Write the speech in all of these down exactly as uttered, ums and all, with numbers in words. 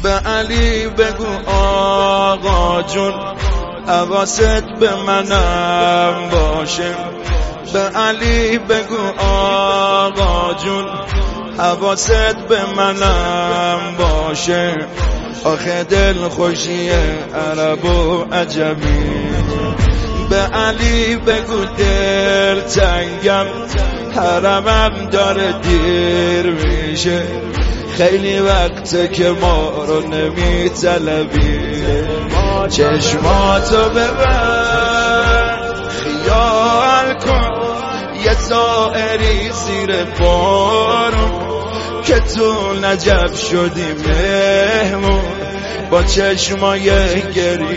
به علی بگو آقا جون حواست به منم باشه. به علی بگو آقا جون حواست به منم باشه. آخه دل خوشی عرب و عجمی. به علی بگو دل تنگم حرمم داره دیر میشه. خیلی وقته که ما رو نمی طلبی. چشماتو ببر خیال کن یه طائری زیر بارون که تو نجف شدی مهمون با چشمای گری.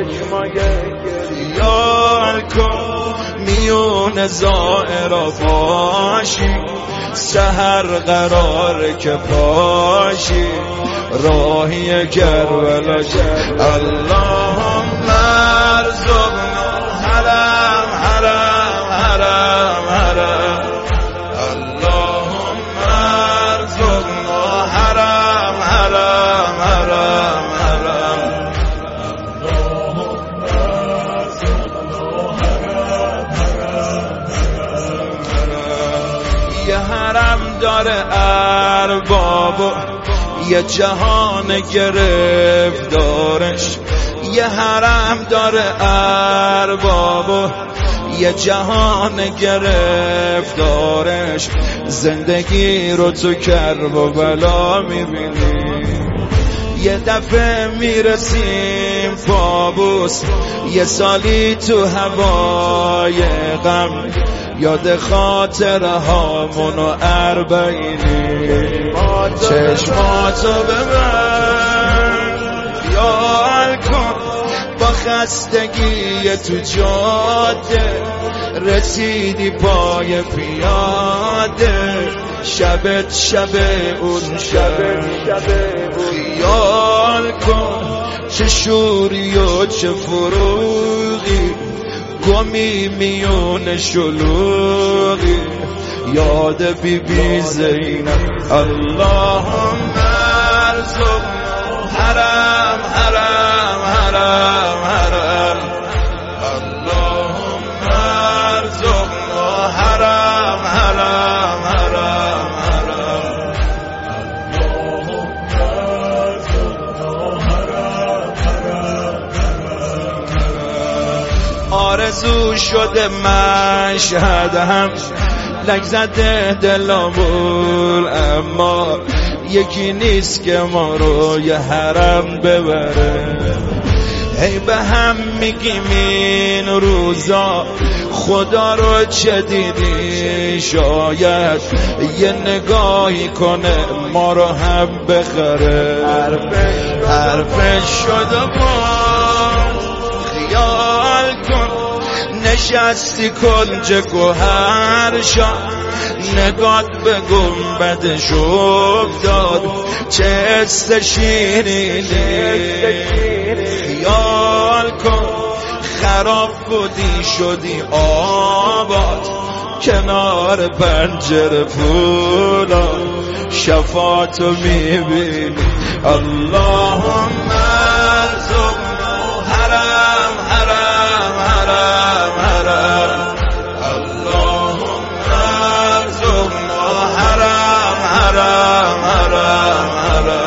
خیال کن میون زائرا باشی سحر قراره که پاشی راهی کربلا. اللهم ارزقنا حرم حرم حرم حرم. اللهم ارزقنا حرم حرم حرم حرم. یه حرم داره اربابو یه جهان گرفتارش. یه حرم داره اربابو یه جهان گرفتارش. زندگی رو تو کرب و بلا میبینی. یه دفعه میرسیم پابوس یه سالی تو هوای غم. یاد خاطره هامونو اربعینی. چشماتو ببر خیال کن با خستگی تو جاده رسیدی پای پیاده. شبت شب اون شب خیال کن چه شوری و چه فروغی گمی میون شلوغی. یاد بی بی زینب. اللهم ارزقنا حرم حرم حرم حرم. اللهم ارزقنا حرم حرم حرم حرم. اللهم ارزقنا حرم حرم حرم. آرزو شده مشهد هم لک زده دلمون اما یکی نیست که ما رو یه حرم ببره. هی به هم میگیم این روزا خدا رو چه دیدی شاید یه نگاهی کنه ما رو هم بخره. حرفش شده باز خیال کن نشستی کنج گوهر شا. نگات به گنبدش افتاد چه است شیرینی. خیال کن خراب بودی شدی آباد کنار پنجره پولا. شفاعتو میبینی. اللهم ارزقنا حرم حرم حرم حرم. اللهم ارزقنا حرم حرم حرم حرم.